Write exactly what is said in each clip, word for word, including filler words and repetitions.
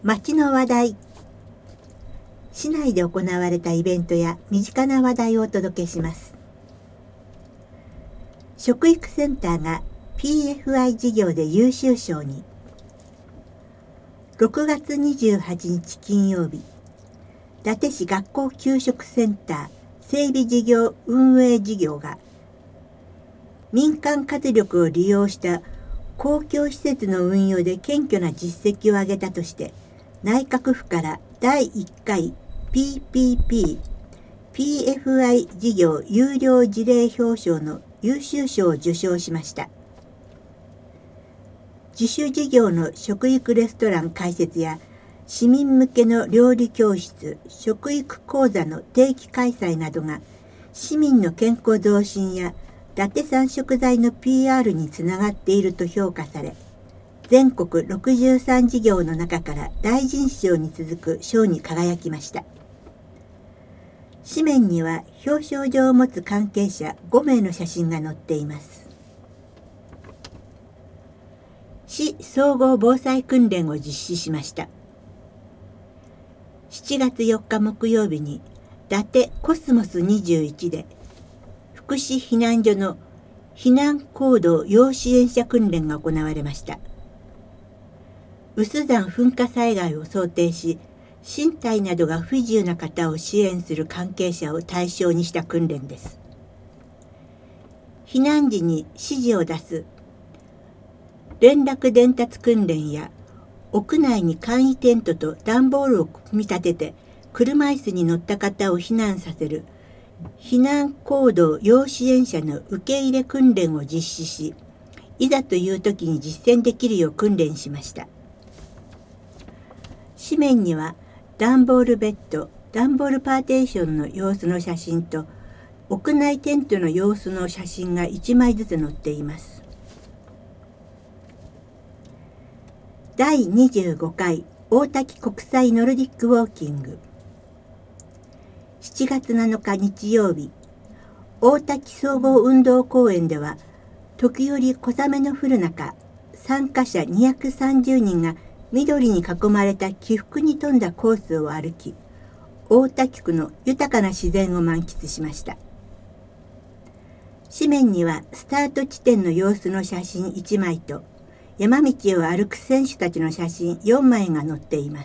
町の話題。市内で行われたイベントや身近な話題をお届けします。食育センターが ピーエフアイ 事業で優秀賞に。ろくがつにじゅうはちにち金曜日、伊達市学校給食センター整備事業運営事業が民間活力を利用した公共施設の運用で謙虚な実績を上げたとして内閣府からだいいっかい ピーピーピー ピーエフアイ 事業優良事例表彰の優秀賞を受賞しました。自主事業の食育レストラン開設や市民向けの料理教室、食育講座の定期開催などが市民の健康増進や伊達産食材の ピーアール につながっていると評価され、全国ろくじゅうさん事業の中から大臣賞に続く賞に輝きました。紙面には表彰状を持つ関係者ごめいの写真が載っています。市総合防災訓練を実施しました。しちがつよっか木曜日に伊達コスモスにじゅういちで福祉避難所の避難行動要支援者訓練が行われました。有珠山噴火災害を想定し、身体などが不自由な方を支援する関係者を対象にした訓練です。避難時に指示を出す連絡伝達訓練や屋内に簡易テントと段ボールを組み立てて車椅子に乗った方を避難させる避難行動要支援者の受け入れ訓練を実施し、いざという時に実践できるよう訓練しました。紙面には段ボールベッド、段ボールパーテーションの様子の写真と屋内テントの様子の写真がいちまいずつ載っています。だいにじゅうごかい大滝国際ノルディックウォーキング。しちがつなのか日曜日、大滝総合運動公園では時折小雨の降る中、参加者にひゃくさんじゅうにんが緑に囲まれた起伏に富んだコースを歩き、大滝区の豊かな自然を満喫しました。紙面にはスタート地点の様子の写真いちまいと山道を歩く選手たちの写真よんまいが載っています。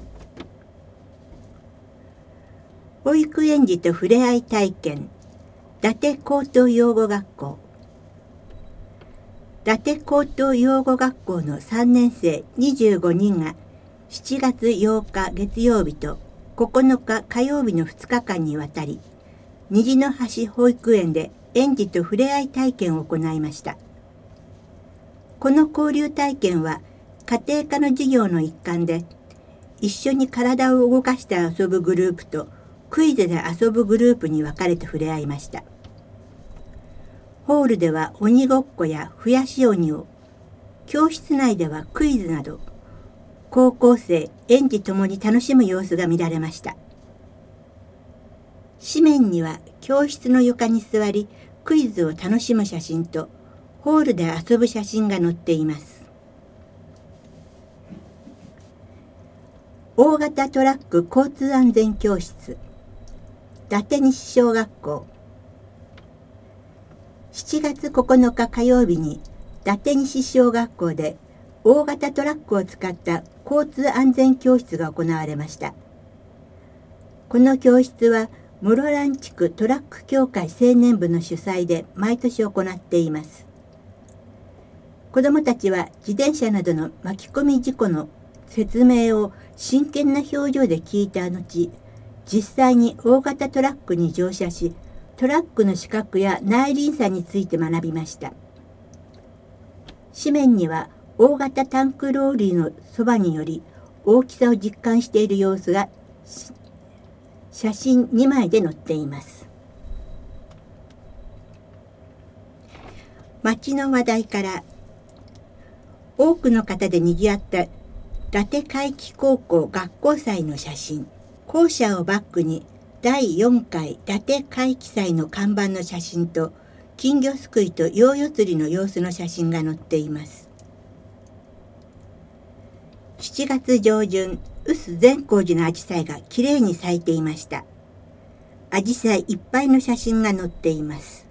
保育園児と触れ合い体験、伊達高等養護学校。伊達高等養護学校のさんねんせいにじゅうごにんがしちがつようか月曜日とここのか火曜日のふつかかんにわたり、虹の橋保育園で園児と触れ合い体験を行いました。この交流体験は家庭科の授業の一環で、一緒に体を動かして遊ぶグループとクイズで遊ぶグループに分かれて触れ合いました。ホールでは鬼ごっこや増やし鬼を、教室内ではクイズなど、高校生、園児ともに楽しむ様子が見られました。紙面には教室の床に座り、クイズを楽しむ写真と、ホールで遊ぶ写真が載っています。大型トラック交通安全教室、伊達西小学校。しちがつここのか火曜日に伊達西小学校で大型トラックを使った交通安全教室が行われました。この教室は室蘭地区トラック協会青年部の主催で毎年行っています。子どもたちは自転車などの巻き込み事故の説明を真剣な表情で聞いた後、実際に大型トラックに乗車し、トラックの資格や内輪差について学びました。紙面には大型タンクローリーのそばにより大きさを実感している様子が写真にまいで載っています。町の話題から、多くの方でにぎわった伊達海輝高校学校祭の写真、校舎をバックにだいよんかい伊達海輝祭の看板の写真と金魚すくいとヨーヨー釣りの様子の写真が載っています。 しちがつ上旬、臼善光寺のアジサイがきれいに咲いていました。アジサイいっぱいの写真が載っています。